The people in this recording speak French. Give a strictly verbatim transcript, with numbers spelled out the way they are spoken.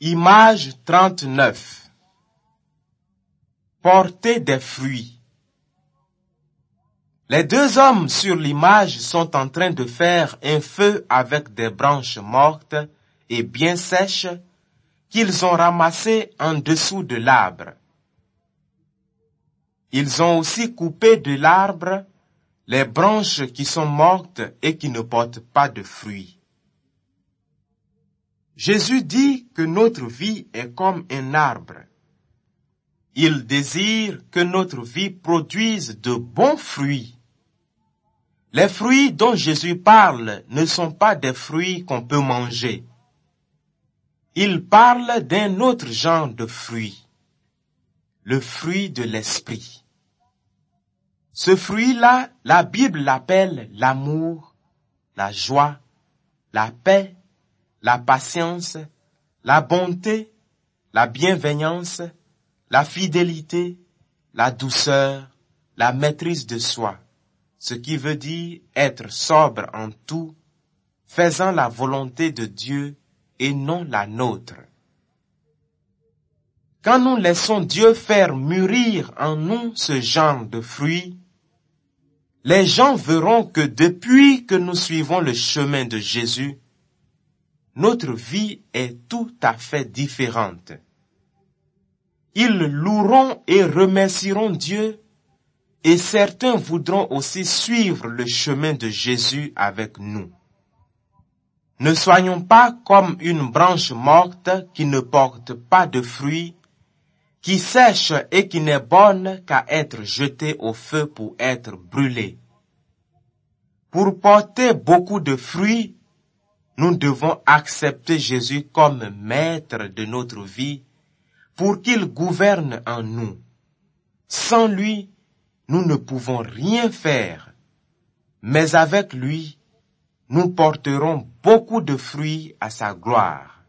Image trente-neuf. Porter des fruits. Les deux hommes sur l'image sont en train de faire un feu avec des branches mortes et bien sèches qu'ils ont ramassées en dessous de l'arbre. Ils ont aussi coupé de l'arbre les branches qui sont mortes et qui ne portent pas de fruits. Jésus dit que notre vie est comme un arbre. Il désire que notre vie produise de bons fruits. Les fruits dont Jésus parle ne sont pas des fruits qu'on peut manger. Il parle d'un autre genre de fruit, le fruit de l'esprit. Ce fruit-là, la Bible l'appelle l'amour, la joie, la paix, la patience, la bonté, la bienveillance, la fidélité, la douceur, la maîtrise de soi, ce qui veut dire être sobre en tout, faisant la volonté de Dieu et non la nôtre. Quand nous laissons Dieu faire mûrir en nous ce genre de fruits, les gens verront que depuis que nous suivons le chemin de Jésus, notre vie est tout à fait différente. Ils loueront et remercieront Dieu, et certains voudront aussi suivre le chemin de Jésus avec nous. Ne soyons pas comme une branche morte qui ne porte pas de fruits, qui sèche et qui n'est bonne qu'à être jetée au feu pour être brûlée. Pour porter beaucoup de fruits, nous devons accepter Jésus comme maître de notre vie pour qu'il gouverne en nous. Sans lui, nous ne pouvons rien faire, mais avec lui, nous porterons beaucoup de fruits à sa gloire.